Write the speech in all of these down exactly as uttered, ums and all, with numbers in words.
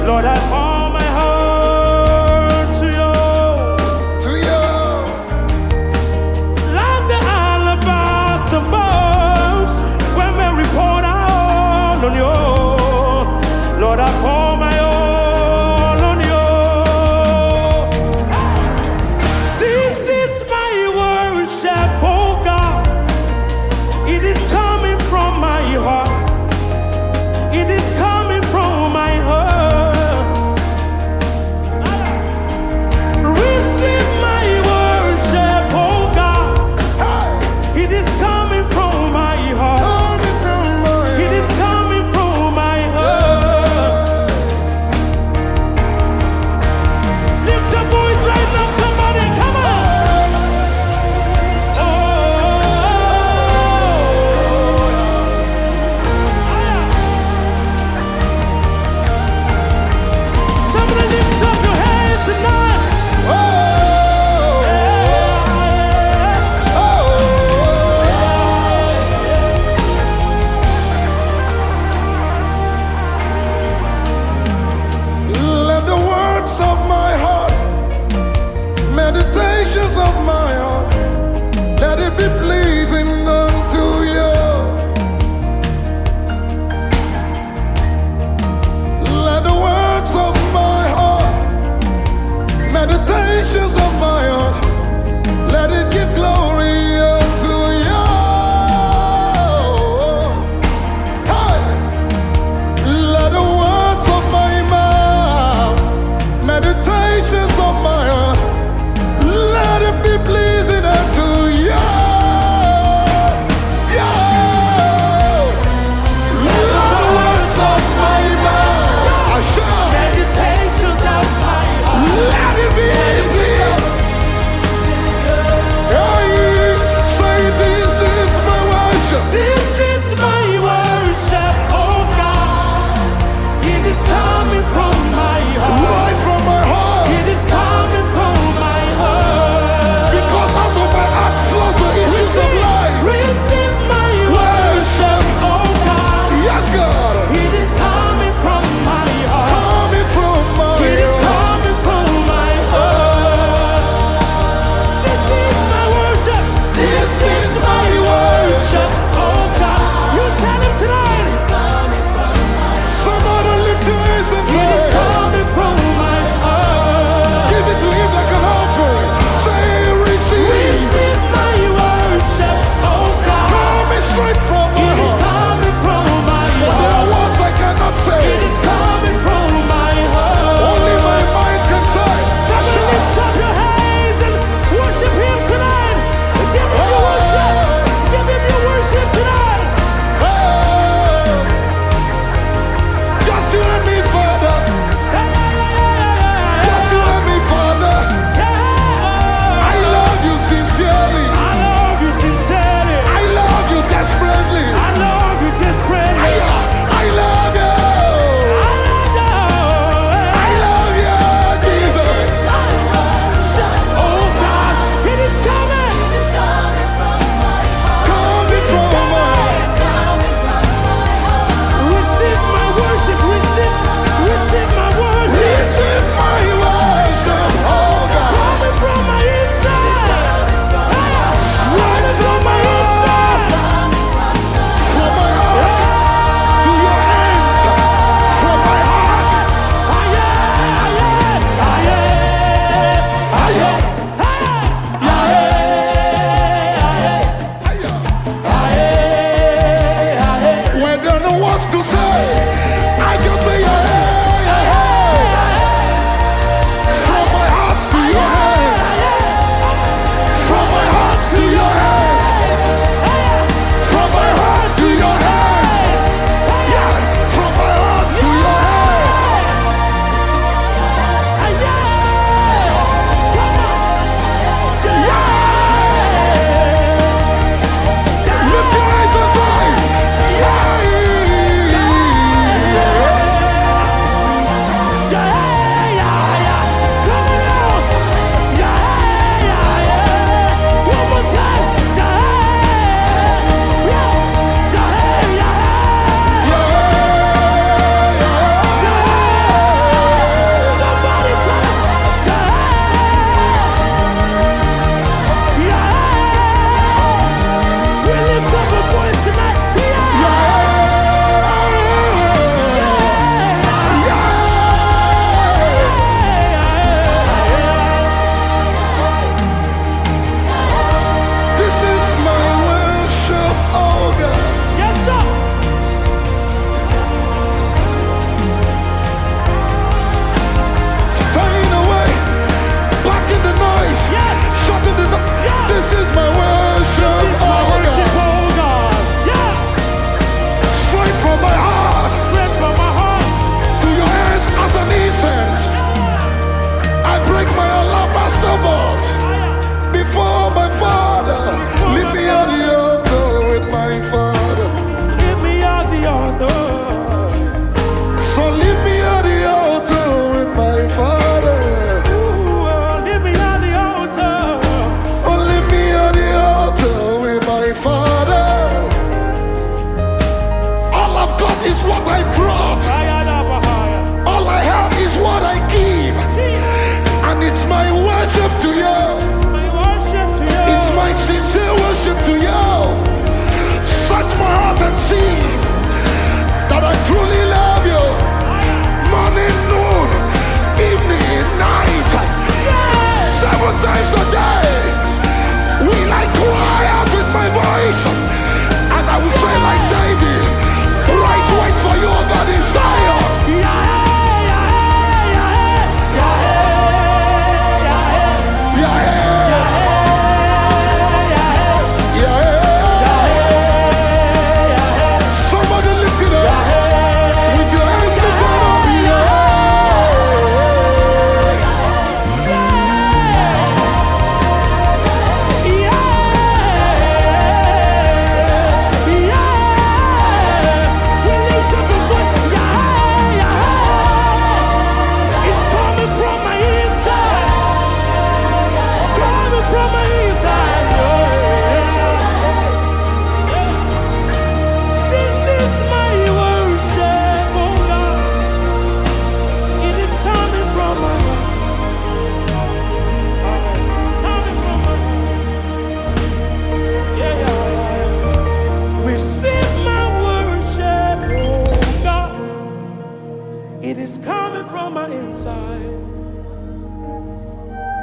Lord, I pour my heart to you. To you. Like the alabaster box when Mary poured out on you. Lord, I pour my all on you. This is my worship, oh God. It is coming from my heart. It is coming from my heart.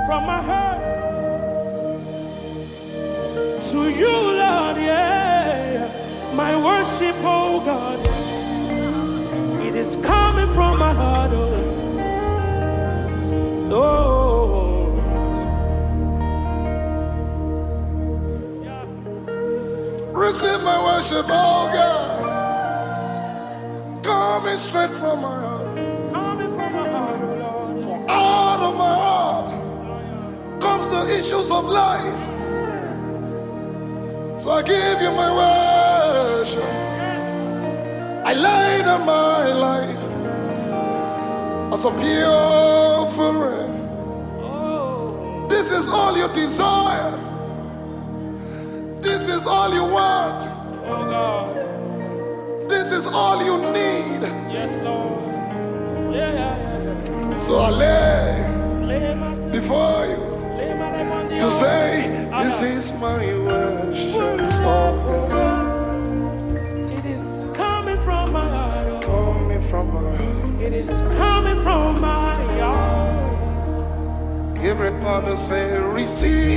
from my heart to you, Lord, yeah. My worship, oh God, it is coming from my heart, oh Lord. Oh, yeah. Receive my worship, oh God. Coming straight from my heart. Coming from my heart, oh Lord. For out of my heart comes the issues of life. So I give you my worship. I lay down my life as a pure offering. Oh, This is all you desire. This is all you want. oh God. This is all you need. Yes, Lord. Yeah, yeah, yeah. So I lay Lay myself, before you lay my life on the to altar. say, Ah, this is my worship. worship, Oh oh God, God. It is coming from my heart, oh. coming from my heart. It is coming from my heart. Everybody say, receive